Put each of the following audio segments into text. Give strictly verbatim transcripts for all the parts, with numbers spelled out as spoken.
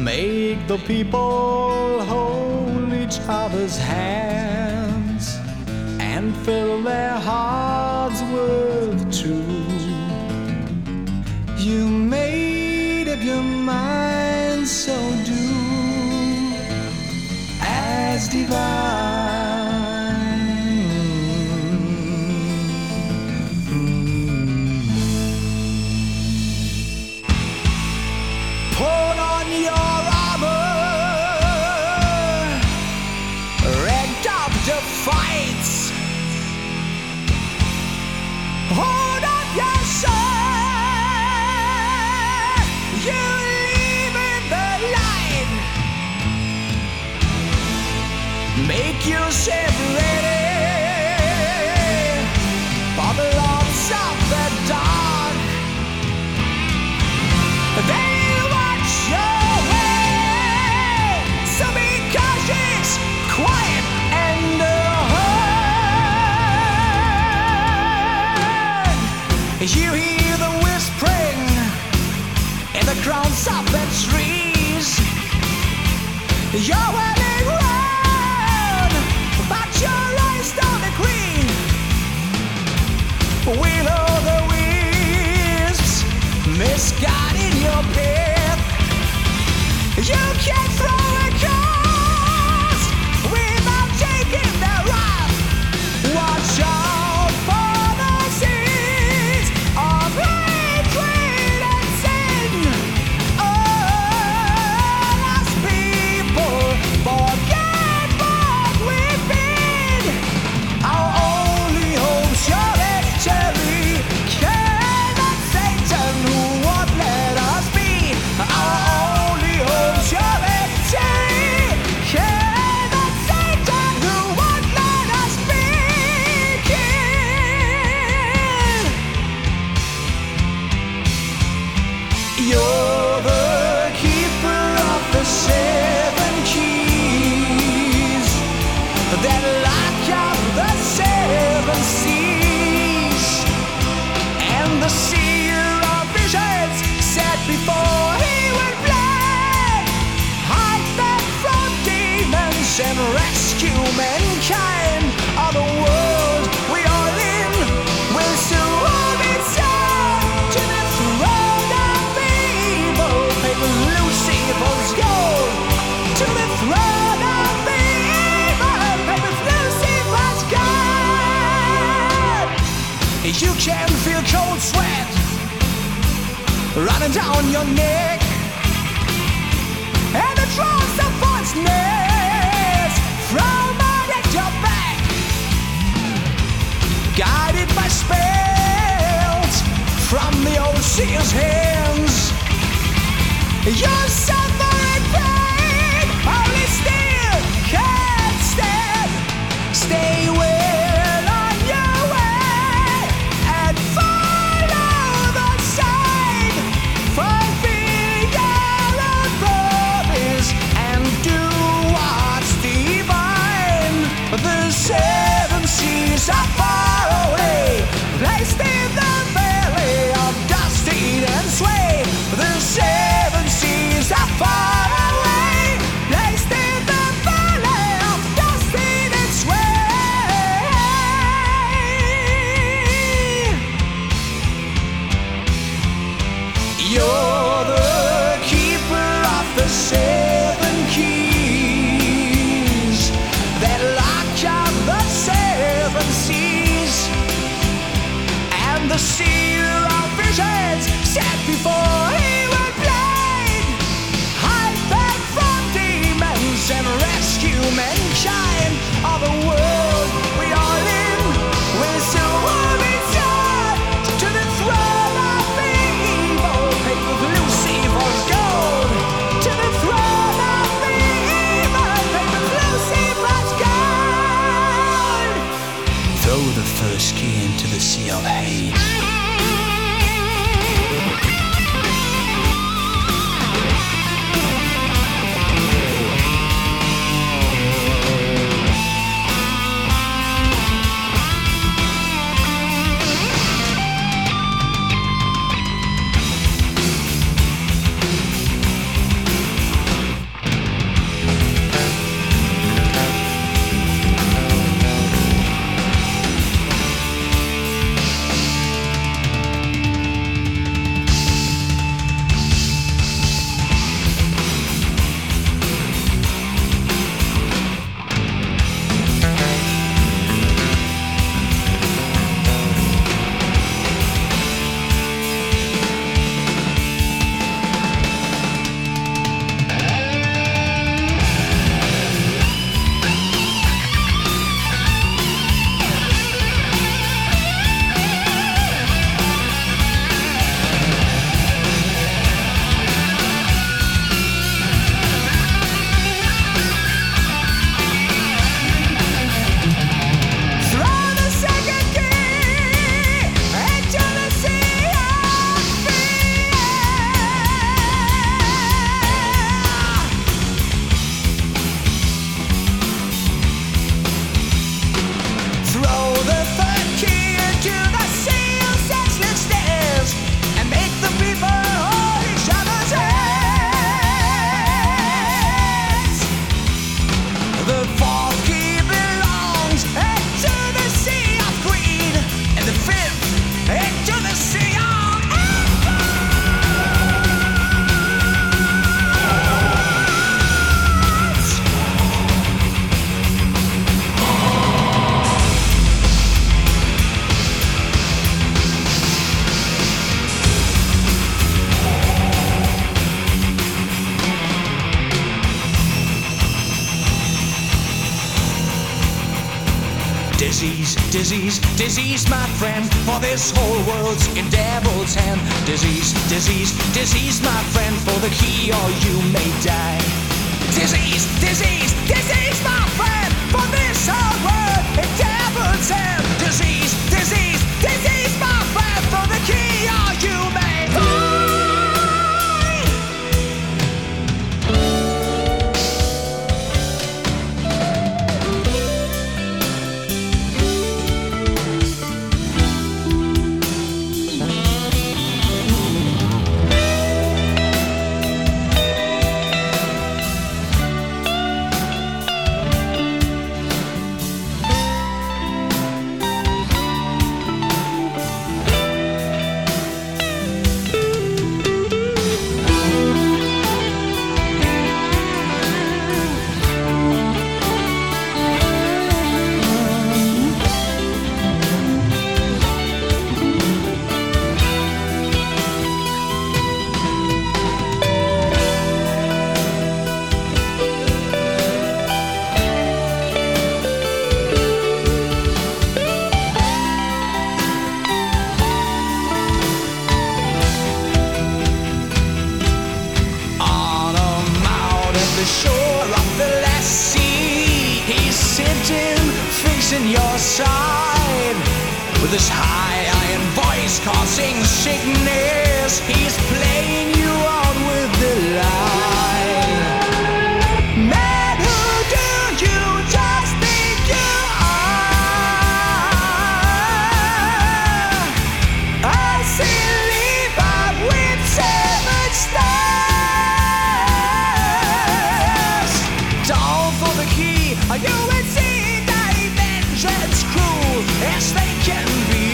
Make the people hold each other's hands and fill their hearts with truth. You made up your mind, so do as divine. Put on your armor, revved up the fights. Hold up your sword, you live in the light. Make yourself ready for the lords of the dark. They watch your way, so be cautious, quiet, and alert. You hear the whispering in the crowns of the trees. You're running round, but your eyes don't agree. We know the wisps misguiding your path. You can't throw a cross without taking the wrath. Watch out for the seeds of hatred and sin. Oh, as people forget what we've been, our only hope surely cherry cannot Satan who won't let us be. Our only hope surely cherry cannot Satan who won't let us be. You're the keeper of the seven keys that lock up the seven seas, and the seer of visions said before he would play, hide them from demons and rescue mankind. All the world we are in will soon be turned to the throne of evil. Paper Lucifer's gold to the throne of evil. Paper Lucifer's gold. You can feel cold sweat running down your neck, and the drops of poisonous from out your back. Guided by spells from the ocean's hands, you're suffering pain, only still can't stand. Stay well on your way and follow the sign. Fulfill your own promise and do what's divine. The seven seas are far away, placed in the valley of dust, heat, and sway. The seven seas are far Disease, disease, disease, my friend, for this whole world's in devil's hand. Disease, disease, disease, my friend, for the key or you may die. Disease, disease, disease, my friend, for this whole world in devil's hand. Disease, disease, disease, my friend, for the key or you may die. Shore of the Lassie, he's sitting facing your side with his high iron voice causing sickness. He's playing you out with the line. Man, who do you just think you are? A silly but with seven stars. You will see dimensions cruel as they can be.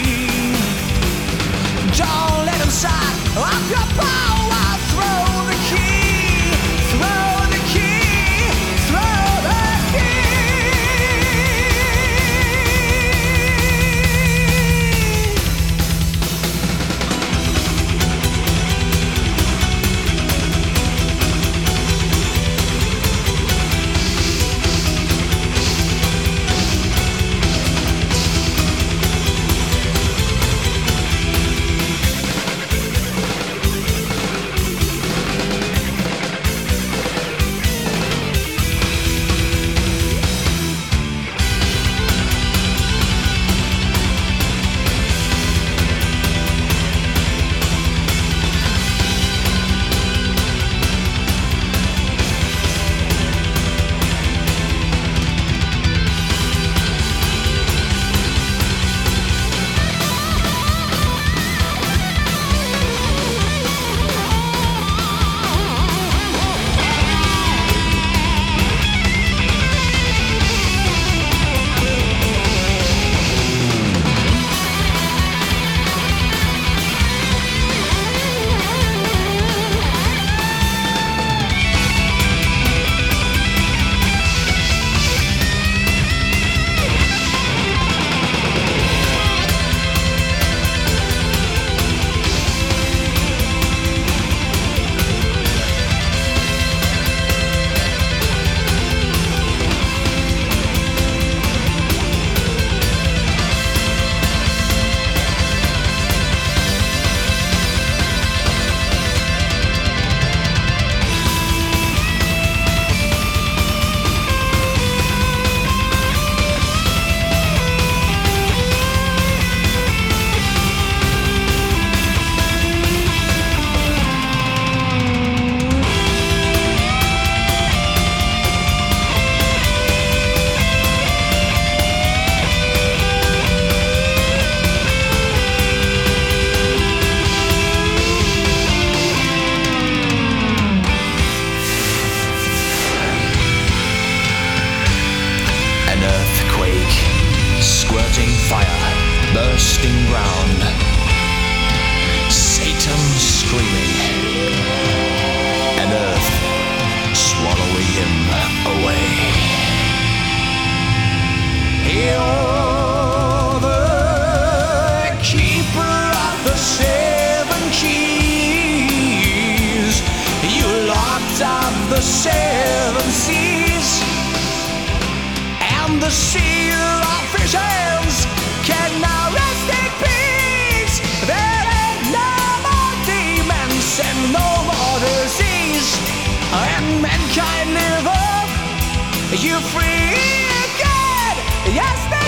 Don't let them suck up your power. Throw the key, throw the key, throw the bursting ground, Satan screaming, and earth swallowing him away. You're the keeper of the seven keys. You locked up the seven seas, and the seal of his mankind live up. You free God, yes.